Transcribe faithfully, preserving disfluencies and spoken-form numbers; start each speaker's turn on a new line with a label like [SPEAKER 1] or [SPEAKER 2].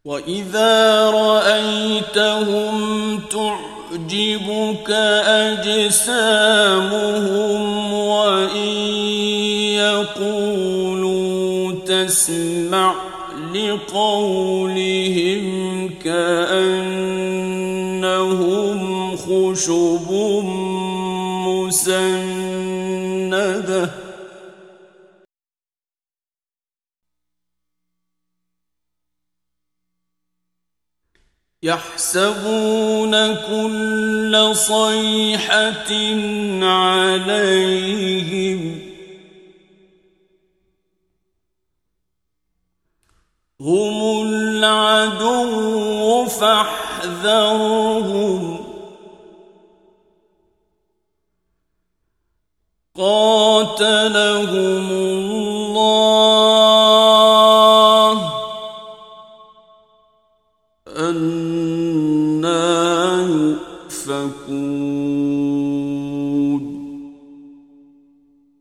[SPEAKER 1] وَإِذَا رَأَيْتَهُمْ تُعْجِبُكَ أَجْسَامُهُمْ وَإِن يَقُولُوا تَسْمَعْ لِقَوْلِهِمْ كَأَنَّهُمْ خُشُبٌ مُّسَنَّدَةٌ يَحْسَبُونَ كُلَّ صَيْحَةٍ عَلَيْهِمْ هُمُ الْعَدُوُّ فَاحْذَرْهُمْ قَاتَلَهُمُ اللَّهُ أَنَّىٰ يُؤْفَكُونَ